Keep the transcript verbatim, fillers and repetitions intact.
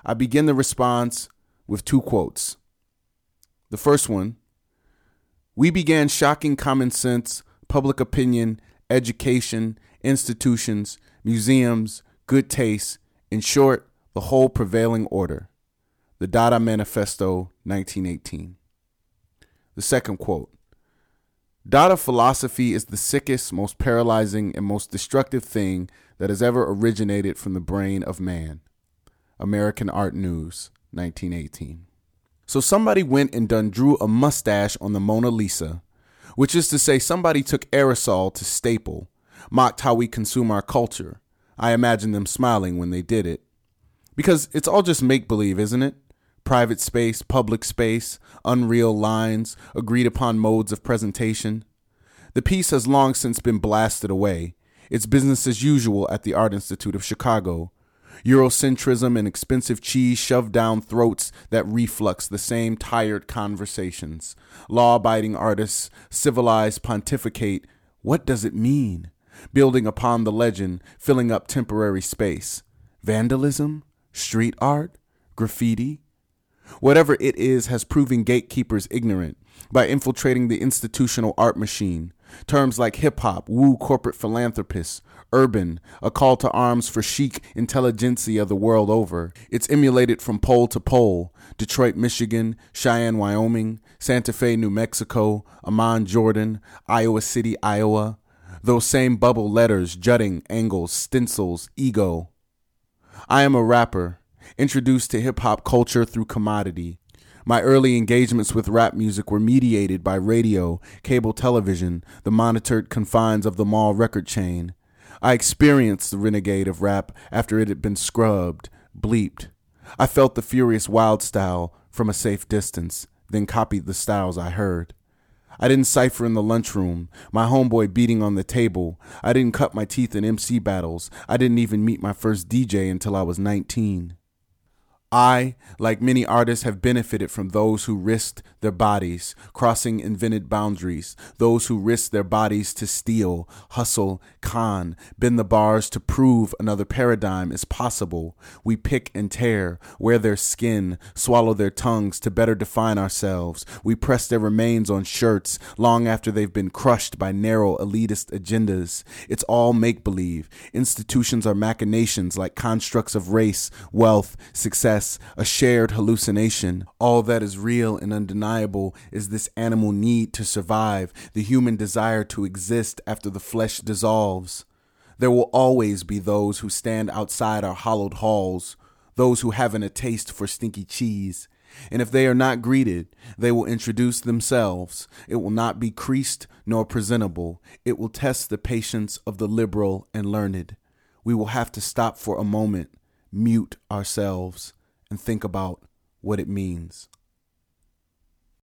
I begin the response with two quotes. The first one, we began shocking common sense, public opinion, education, institutions, museums, good taste, in short, the whole prevailing order. The Dada Manifesto, nineteen eighteen. The second quote, Dada philosophy is the sickest, most paralyzing, and most destructive thing that has ever originated from the brain of man. American Art News, nineteen eighteen. So somebody went and done drew a mustache on the Mona Lisa, which is to say somebody took aerosol to staple, mocked how we consume our culture. I imagine them smiling when they did it. Because it's all just make-believe, isn't it? Private space, public space, unreal lines, agreed upon modes of presentation. The piece has long since been blasted away. It's business as usual at the Art Institute of Chicago. Eurocentrism and expensive cheese shoved down throats that reflux the same tired conversations. Law-abiding artists, civilized pontificate. What does it mean? Building upon the legend, filling up temporary space. Vandalism? Street art? Graffiti? Whatever it is has proven gatekeepers ignorant by infiltrating the institutional art machine. Terms like hip-hop woo corporate philanthropists. Urban, a call to arms for chic intelligentsia the world over. It's emulated from pole to pole. Detroit, Michigan, Cheyenne, Wyoming, Santa Fe, New Mexico, Amman, Jordan, Iowa City, Iowa. Those same bubble letters, jutting, angles, stencils, ego. I am a rapper, introduced to hip-hop culture through commodity. My early engagements with rap music were mediated by radio, cable television, the monitored confines of the mall record chain. I experienced the renegade of rap after it had been scrubbed, bleeped. I felt the furious wild style from a safe distance, then copied the styles I heard. I didn't cipher in the lunchroom, my homeboy beating on the table. I didn't cut my teeth in M C battles. I didn't even meet my first D J until I was nineteen. I, like many artists, have benefited from those who risked their bodies, crossing invented boundaries, those who risked their bodies to steal, hustle, con, bend the bars to prove another paradigm is possible. We pick and tear, wear their skin, swallow their tongues to better define ourselves. We press their remains on shirts long after they've been crushed by narrow elitist agendas. It's all make-believe. Institutions are machinations like constructs of race, wealth, success, a shared hallucination. All that is real and undeniable is this animal need to survive, the human desire to exist after the flesh dissolves. There will always be those who stand outside our hollowed halls, those who haven't a taste for stinky cheese. And if they are not greeted, they will introduce themselves. It will not be creased nor presentable. It will test the patience of the liberal and learned. We will have to stop for a moment, mute ourselves, and think about what it means.